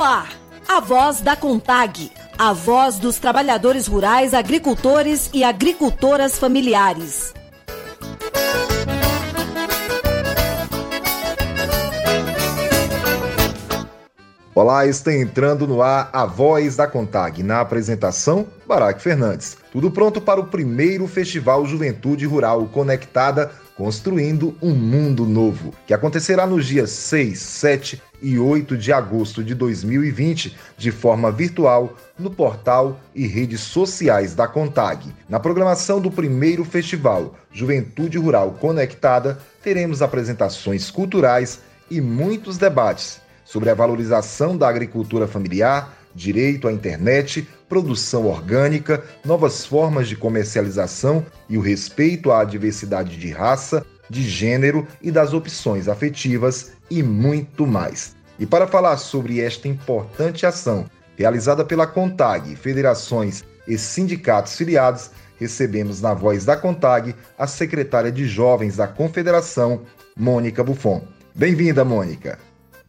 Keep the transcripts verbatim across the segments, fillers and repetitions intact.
ar, a voz da CONTAG, a voz dos trabalhadores rurais, agricultores e agricultoras familiares. Olá, está entrando no ar a Voz da CONTAG. Na apresentação, Baraque Fernandes. Tudo pronto para o primeiro Festival Juventude Rural Conectada, Construindo um Mundo Novo, que acontecerá nos dias seis, sete e oito de agosto de dois mil e vinte, de forma virtual, no portal e redes sociais da CONTAG. Na programação do primeiro Festival Juventude Rural Conectada, teremos apresentações culturais e muitos debates sobre a valorização da agricultura familiar, direito à internet, produção orgânica, novas formas de comercialização e o respeito à diversidade de raça, de gênero e das opções afetivas e muito mais. E para falar sobre esta importante ação realizada pela CONTAG, federações e sindicatos filiados, recebemos na Voz da CONTAG a secretária de Jovens da Confederação, Mônica Buffon. Bem-vinda, Mônica.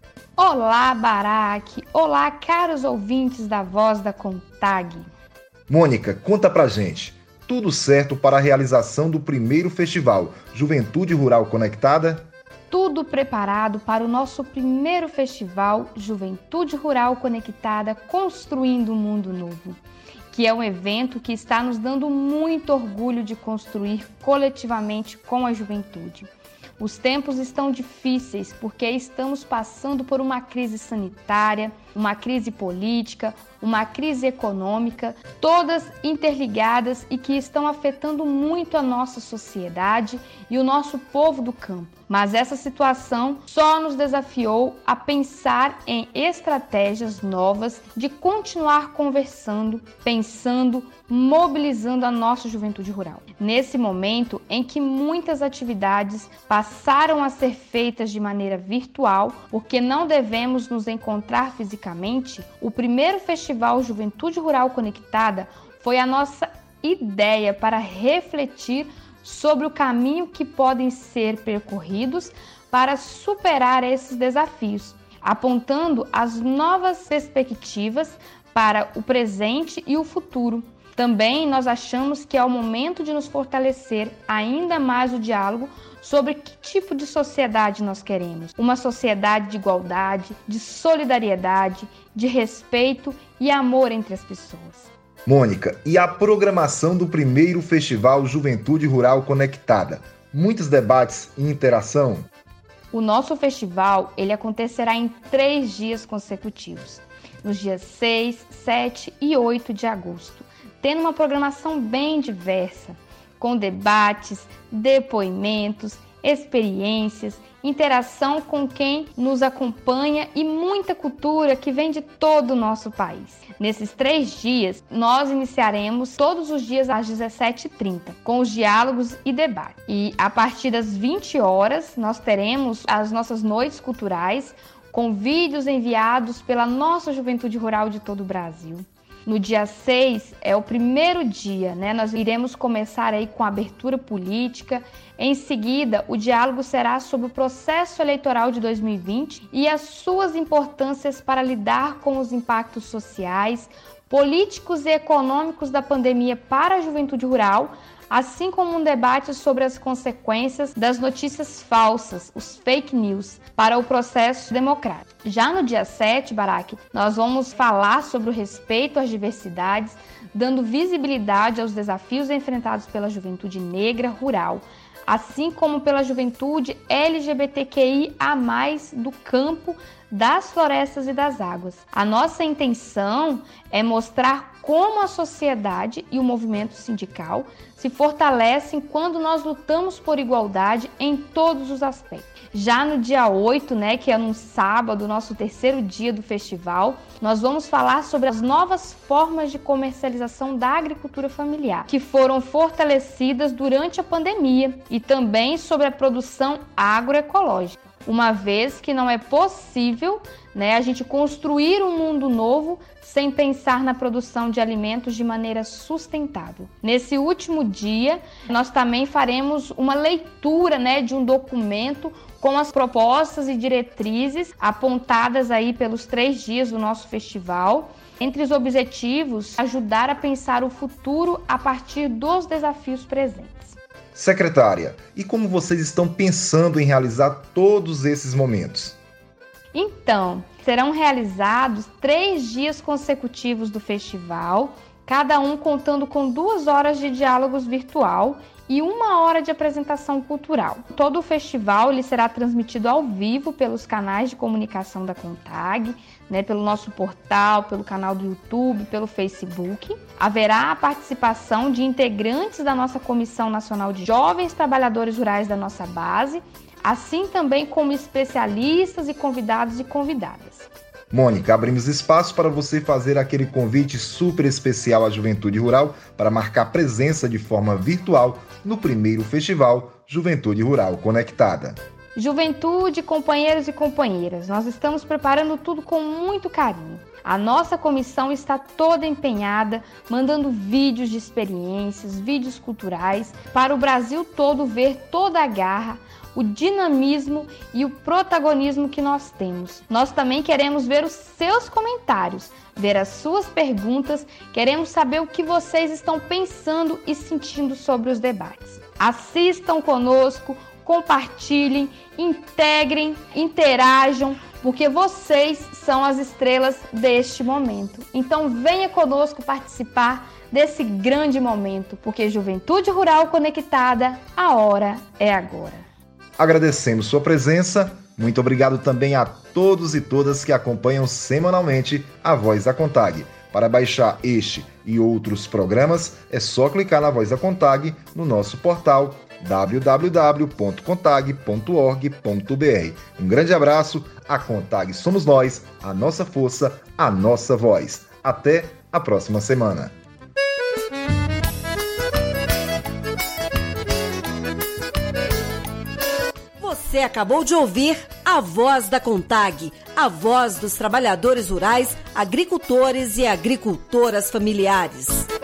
Olá, Baraque! Olá, caros ouvintes da Voz da CONTAG. Mônica, conta pra gente. Tudo certo para a realização do primeiro festival Juventude Rural Conectada? Tudo preparado para o nosso primeiro festival Juventude Rural Conectada, Construindo um Mundo Novo, que é um evento que está nos dando muito orgulho de construir coletivamente com a juventude. Os tempos estão difíceis porque estamos passando por uma crise sanitária, uma crise política, uma crise econômica, todas interligadas e que estão afetando muito a nossa sociedade e o nosso povo do campo. Mas essa situação só nos desafiou a pensar em estratégias novas de continuar conversando, pensando, mobilizando a nossa juventude rural. Nesse momento em que muitas atividades passaram a ser feitas de maneira virtual, porque não devemos nos encontrar fisicamente, o primeiro Festival Juventude Rural Conectada foi a nossa ideia para refletir sobre o caminho que podem ser percorridos para superar esses desafios, apontando as novas perspectivas para o presente e o futuro. Também nós achamos que é o momento de nos fortalecer ainda mais o diálogo sobre que tipo de sociedade nós queremos. Uma sociedade de igualdade, de solidariedade, de respeito e amor entre as pessoas. Mônica, e a programação do primeiro Festival Juventude Rural Conectada? Muitos debates e interação? O nosso festival ele acontecerá em três dias consecutivos, nos dias seis, sete e oito de agosto, tendo uma programação bem diversa, com debates, depoimentos, experiências, interação com quem nos acompanha e muita cultura que vem de todo o nosso país. Nesses três dias, nós iniciaremos todos os dias às dezessete e trinta, com os diálogos e debates. E a partir das vinte horas, nós teremos as nossas noites culturais, com vídeos enviados pela nossa juventude rural de todo o Brasil. No dia seis é o primeiro dia, né? Nós iremos começar aí com a abertura política. Em seguida, o diálogo será sobre o processo eleitoral de dois mil e vinte e as suas importâncias para lidar com os impactos sociais, políticos e econômicos da pandemia para a juventude rural, assim como um debate sobre as consequências das notícias falsas, os fake news, para o processo democrático. Já no dia sete, Baraque, nós vamos falar sobre o respeito às diversidades, dando visibilidade aos desafios enfrentados pela juventude negra rural, assim como pela juventude L G B T Q I A mais, do campo, das florestas e das águas. A nossa intenção é mostrar como a sociedade e o movimento sindical se fortalecem quando nós lutamos por igualdade em todos os aspectos. Já no dia oito, né, que é no sábado, nosso terceiro dia do festival, nós vamos falar sobre as novas formas de comercialização da agricultura familiar, que foram fortalecidas durante a pandemia, e também sobre a produção agroecológica. uma vez que não é possível, né, a gente construir um mundo novo sem pensar na produção de alimentos de maneira sustentável. Nesse último dia, nós também faremos uma leitura, né, de um documento com as propostas e diretrizes apontadas aí pelos três dias do nosso festival. Entre os objetivos, ajudar a pensar o futuro a partir dos desafios presentes. Secretária, e como vocês estão pensando em realizar todos esses momentos? Então, serão realizados três dias consecutivos do festival, cada um contando com duas horas de diálogos virtual e uma hora de apresentação cultural. Todo o festival ele será transmitido ao vivo pelos canais de comunicação da CONTAG, né, pelo nosso portal, pelo canal do YouTube, pelo Facebook. Haverá a participação de integrantes da nossa Comissão Nacional de Jovens Trabalhadores Rurais da nossa base, assim também como especialistas e convidados e convidadas. Mônica, abrimos espaço para você fazer aquele convite super especial à juventude rural para marcar presença de forma virtual no primeiro festival Juventude Rural Conectada. Juventude, companheiros e companheiras, nós estamos preparando tudo com muito carinho. A nossa comissão está toda empenhada, mandando vídeos de experiências, vídeos culturais, para o Brasil todo ver toda a garra, o dinamismo e o protagonismo que nós temos. Nós também queremos ver os seus comentários, ver as suas perguntas, queremos saber o que vocês estão pensando e sentindo sobre os debates. Assistam conosco, compartilhem, integrem, interajam, porque vocês são as estrelas deste momento. Então venha conosco participar desse grande momento, porque Juventude Rural Conectada, a hora é agora. Agradecemos sua presença. Muito obrigado também a todos e todas que acompanham semanalmente a Voz da CONTAG. Para baixar este e outros programas, é só clicar na Voz da CONTAG no nosso portal w w w ponto contag ponto org ponto b r. Um grande abraço. A CONTAG somos nós, a nossa força, a nossa voz. Até a próxima semana. Você acabou de ouvir a Voz da CONTAG, a voz dos trabalhadores rurais, agricultores e agricultoras familiares.